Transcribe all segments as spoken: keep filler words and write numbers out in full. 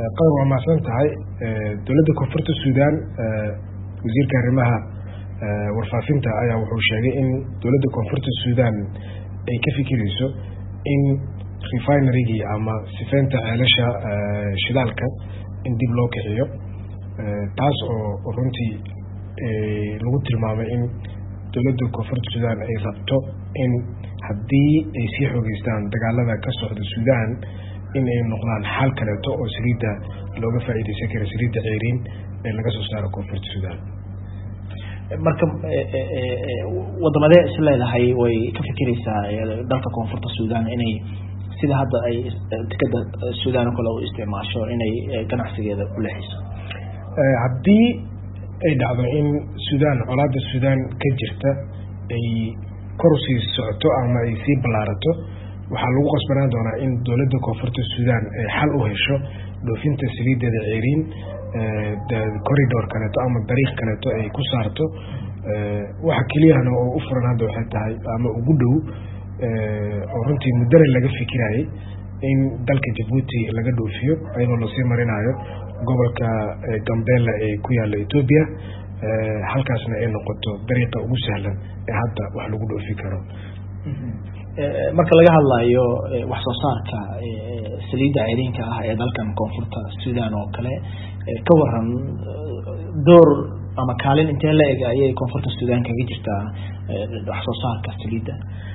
qadan waa mahadsan tahay dowladda koonfurta Suudaan wasiirka arrimaha warfaafinta ayaa wuxuu sheegay in dowladda koonfurta Suudaan ay ka fikirayso in refinery ama sifeynta ceelasha shidaalka in dib loo kiciyo taas oo runtii lagu tilmaamay in dowladda koonfurta Suudaan ay rabto in haddii ay sii xoogeystaan dagaalada ka socda Suudaan in ay noqdaan xal kaleeto oo saliidda looga faa'iideysan karo saliidda ceeriin ee laga soo saaro koonfurta Suudaan. marka wadamada isleedahay way ka fikiraysaa dalka koonfurta Suudaan inay sida hadda ay tikada Suudaan kale u isticmaasho inay ganacsigeeda u leexiso haddii ay dhacdo in Suudaan colaadda Suudaan ka jirta ay kor u sii socoto ama ay sii ballaarato waxaa lagu qasbanaan doonaa in dowladda koonfurta Suudaan ay xal u hesho dhoofinta saliiddeeda ceeriin corridor kaleeto ama dariiq kaleeto ay ku saarto waxa keliyahana oo u furan hadda waxay tahay ama ugu dhow oo runtii muddana laga fikirayay in dalka Djibouti laga dhoofiyo iyadoo lasii marinayo gobolka Gambela ee ku yaala Ethiopia halkaasna ay noqoto dariiqa ugu sahlan ee hadda wax lagu dhoofi karo. marka laga hadlayo wax soo saarka saliidda ceeriinka ah ee dalkan koonfurta Suudaan oo kale ka waran door ama kaalin intee la eg ayay koonfurta Suudaan kaga jirtaa wax soo saarka saliidda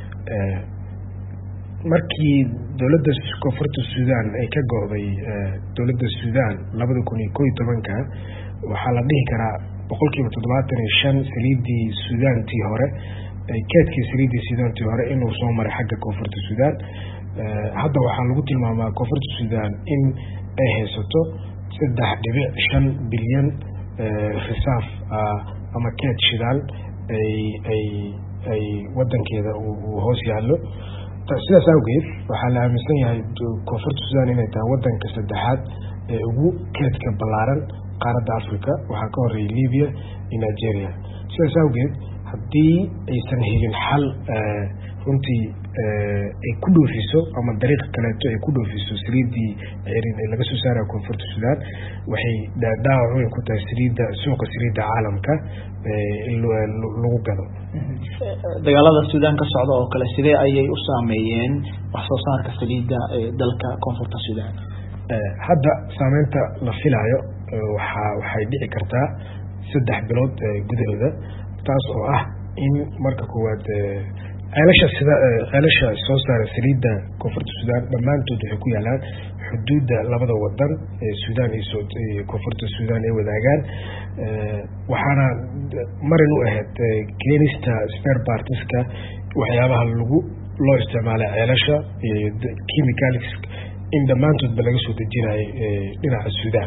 markii dowladda koonfurta Suudaan ay ka go'day dowladda Suudaan labada kun iyo kow iyo tobanka waxaa la dhihi karaa boqolkiiba toddobaatan iyo shan saliiddii Suudaantii hore keedkii saliiddii Suudaantii hore inuu soo maray xagga koonfurta Suudaan hadda waxaa lagu tilmaamaa koonfurta Suudaan in ay haysato saddex dhibic shan bilyan risaaf ama keed shidaal ay ay ay wadankeeda uu hoos yaallo sidaas awgeed waxaa la aaminsan yahay koonfurta Suudaan inay tahay wadanka saddexaad ee ugu keedka ballaaran qaaradda Afrika waxaa ka horeeyay Liibiya iyo Nigeria sidaas awgeed haddii aysan helin xal runtii ay ku dhoofiso ama dariiq kaleeto ay ku dhoofiso saliiddii ceeriin ee laga soo saarayo koonfurta Suudaan waxay dhaawac weyn ku tahay saliidda suuqa saliidda caalamka in lagu gado. dagaalada Suudaan ka socda oo kale sidee ayay u saameeyeen wax soo saarka saliidda ee dalka koonfurta Suudaan? hadda saameynta la filayo waxa waxay dhici kartaa saddex bilood gudahooda taas oo ah in marka koowaad ceelasha sida ceelasha soo saara saliidda koonfurta Suudaan dhammaantood waxay ku yaalaan xuduudda labada wadan ee Suudaan iyo koonfurta Suudaan ay wadaagaan waxaana marin u ahayd keenista spare partska waxyaabaha lagu loo isticmaalay ceelasha iyo chemicals in dhammaantoodba laga soo dejinayo dhinaca Suudaan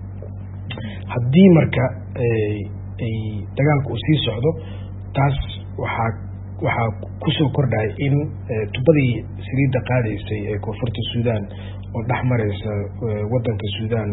haddii marka ay dagaalku uu sii socdo taas waxaa waxaa kusoo kordhay in tubadii saliidda qaadaysay ee koonfurta Suudaan oo dhex maraysa wadanka Suudaan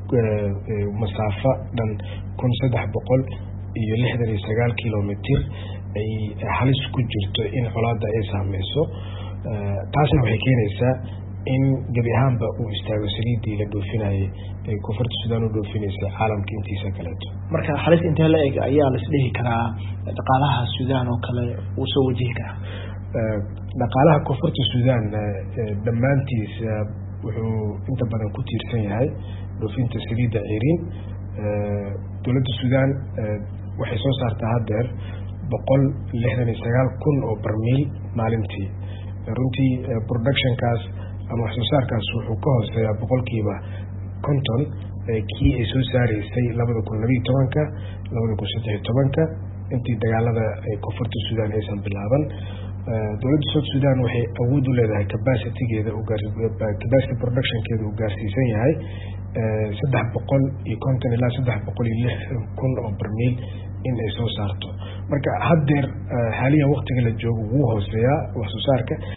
masaafo dhan kun saddex boqol iyo lixdan iyo sagaal kilomitir ay halis ku jirto in colaadda ay saameyso taasna waxay keenaysaa in gebi ahaanba uu istaago saliiddii la dhoofinayay ee koonfurta Suudaan u dhoofinaysa caalamka intiisa kaleeto. marka halis intee la eg ayaa la isdhihi karaa dhaqaalaha Suudaan oo kale uu soo wajihi karaa? dhaqaalaha koonfurta Suudaan dhammaantiis wuxuu inta badan ku tiirsan yahay dhoofinta saliidda ceeriin dowladda Suudaan waxay soo saartaa haddeer boqol lixdan iyo sagaal kun oo barmiil maalintii runtii productionkaas ama wax soo saarkaas wuxuu ka hooseeyaa boqolkiiba konton kii ay soo saaraysay labada kun labiyo tobanka labada kun saddex iyo tobanka intii dagaalada koonfurta Suudaan aysan bilaaban dowladda South Suudaan waxay awood u leedahay capacitygeeda capacity productionkeeda uu gaarsiisan yahay saddex boqol iyo konton ilaa saddex boqol iyo lixdan kun oo barmiil in ay soo saarto marka haddeer xaaliyan waqtiga la joogo wuu hooseeyaa wax soo saarka